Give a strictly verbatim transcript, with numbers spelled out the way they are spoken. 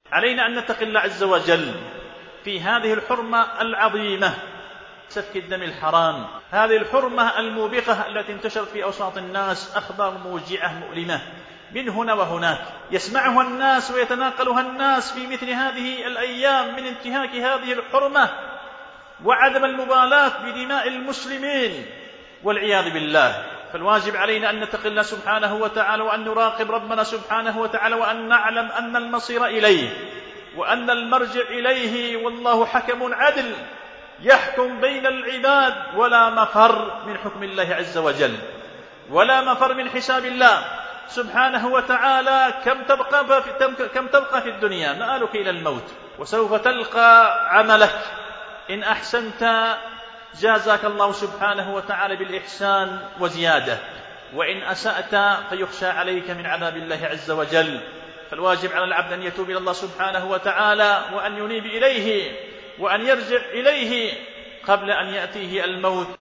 علينا أن نتقي الله عز وجل في هذه الحرمة العظيمة، سفك الدم الحرام، هذه الحرمة الموبقة التي انتشرت في أوساط الناس أخبار موجعة مؤلمة من هنا وهناك يسمعها الناس ويتناقلها الناس في مثل هذه الأيام من انتهاك هذه الحرمة وعدم المبالاة بدماء المسلمين والعياذ بالله. فالواجب علينا أن نتقي الله سبحانه وتعالى وأن نراقب ربنا سبحانه وتعالى وأن نعلم أن المصير إليه وأن المرجع إليه، والله حكم عدل يحكم بين العباد، ولا مفر من حكم الله عز وجل ولا مفر من حساب الله سبحانه وتعالى. كم تبقى في, كم تبقى في الدنيا؟ مآلك إلى الموت، وسوف تلقى عملك. إن أحسنت جازاك الله سبحانه وتعالى بالإحسان وزيادة، وإن أسأت فيخشى عليك من عذاب الله عز وجل. فالواجب على العبد أن يتوب إلى الله سبحانه وتعالى وأن ينيب إليه وأن يرجع إليه قبل أن يأتيه الموت.